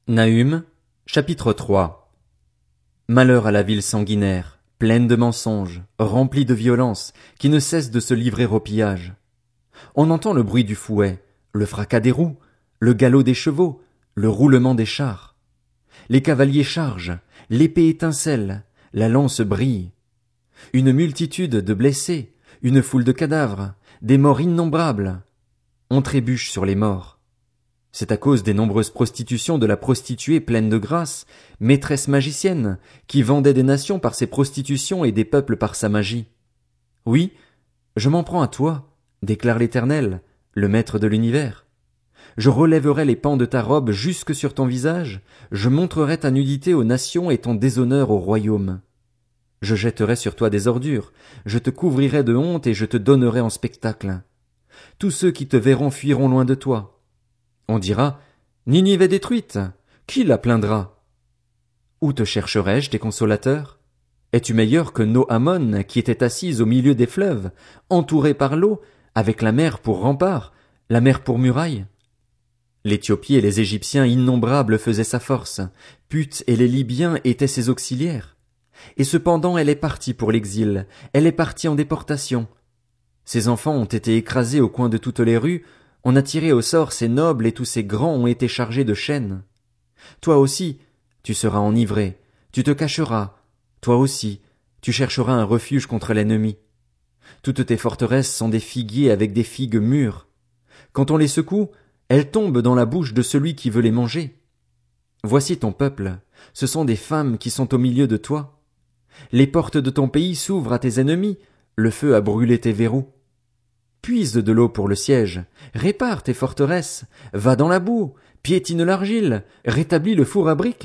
Nahum, chapitre 3. Malheur à la ville sanguinaire, pleine de mensonges, remplie de violence, qui ne cesse de se livrer au pillage. On entend le bruit du fouet, le fracas des roues, le galop des chevaux, le roulement des chars. Les cavaliers chargent, l'épée étincelle, la lance brille. Une multitude de blessés, une foule de cadavres, des morts innombrables. On trébuche sur les morts. C'est à cause des nombreuses prostitutions de la prostituée pleine de grâce, maîtresse magicienne, qui vendait des nations par ses prostitutions et des peuples par sa magie. Oui, je m'en prends à toi, déclare l'Éternel, le Maître de l'univers. Je relèverai les pans de ta robe jusque sur ton visage, je montrerai ta nudité aux nations et ton déshonneur aux royaumes. Je jetterai sur toi des ordures, je te couvrirai de honte et je te donnerai en spectacle. Tous ceux qui te verront fuiront loin de toi. On dira, Ninive est détruite, qui la plaindra? Où te chercherai-je, tes consolateurs? Es-tu meilleur que Noamon, qui était assise au milieu des fleuves, entourée par l'eau, avec la mer pour rempart, la mer pour muraille? L'Éthiopie et les Égyptiens innombrables faisaient sa force, Put et les Libyens étaient ses auxiliaires. Et cependant elle est partie pour l'exil, elle est partie en déportation. Ses enfants ont été écrasés au coin de toutes les rues, on a tiré au sort ses nobles et tous ses grands ont été chargés de chaînes. Toi aussi, tu seras enivré, tu te cacheras. Toi aussi, tu chercheras un refuge contre l'ennemi. Toutes tes forteresses sont des figuiers avec des figues mûres. Quand on les secoue, elles tombent dans la bouche de celui qui veut les manger. Voici ton peuple, ce sont des femmes qui sont au milieu de toi. Les portes de ton pays s'ouvrent à tes ennemis, le feu a brûlé tes verrous. Puise de l'eau pour le siège, répare tes forteresses, va dans la boue, piétine l'argile, rétablis le four à briques.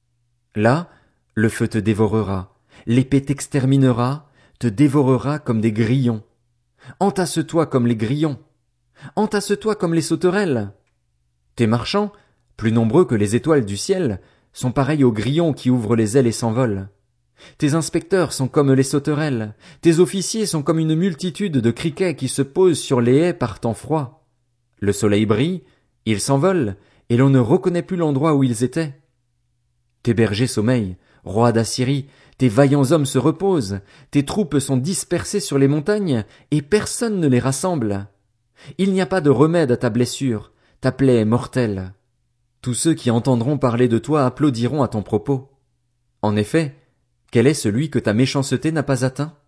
Là, le feu te dévorera, l'épée t'exterminera, te dévorera comme des grillons. Entasse-toi comme les grillons, entasse-toi comme les sauterelles. Tes marchands, plus nombreux que les étoiles du ciel, sont pareils aux grillons qui ouvrent les ailes et s'envolent. Tes inspecteurs sont comme les sauterelles, tes officiers sont comme une multitude de criquets qui se posent sur les haies par temps froid. Le soleil brille, ils s'envolent, et l'on ne reconnaît plus l'endroit où ils étaient. Tes bergers sommeillent, roi d'Assyrie, tes vaillants hommes se reposent, tes troupes sont dispersées sur les montagnes, et personne ne les rassemble. Il n'y a pas de remède à ta blessure, ta plaie est mortelle. Tous ceux qui entendront parler de toi applaudiront à ton propos. En effet, quel est celui que ta méchanceté n'a pas atteint?